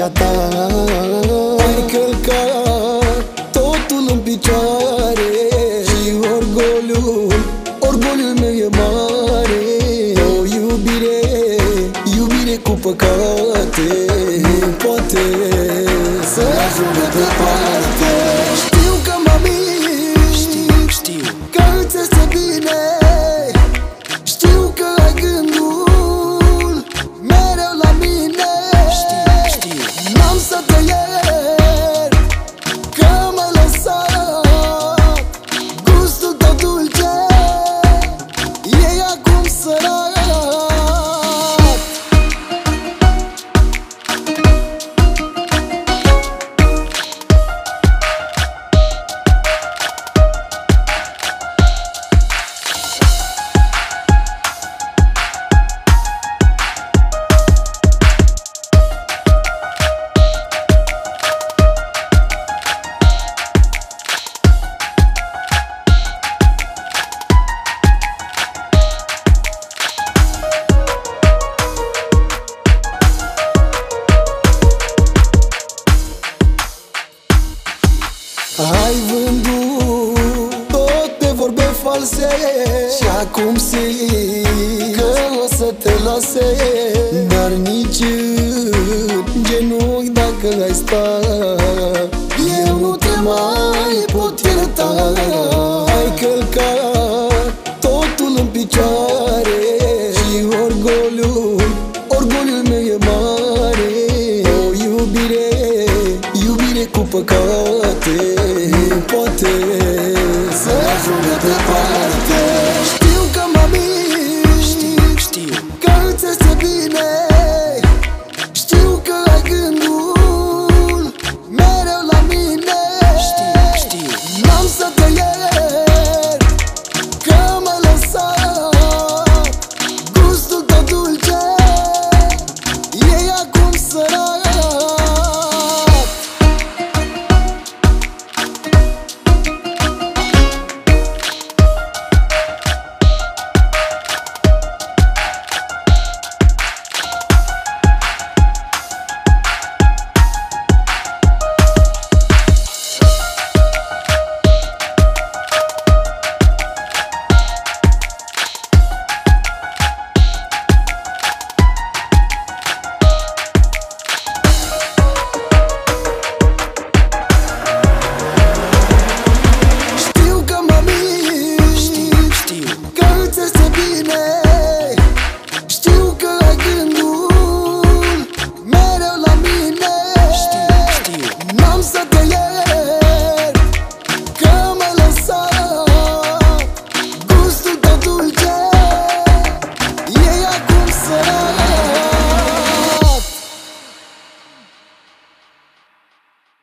legea ta. Ai călcat totul în picioare și orgoliul meu e mare. O iubire cu păcate nu poate să ajungă departe. Știu că mă minți, că îți este bine. Știu că ai gândul mereu la mine. N-am să te iert că m-ai lăsat. Gustul tău dulce e acum sărat. Ai vândut tot pe vorbe false și acum zici că o să te lase. Dar nici în genunchi dacă ai sta, eu nu te mai pot ierta. Ai călcat totul în picioare și orgoliul meu e mare. O iubire cu păcate nu poate să ajungă departe.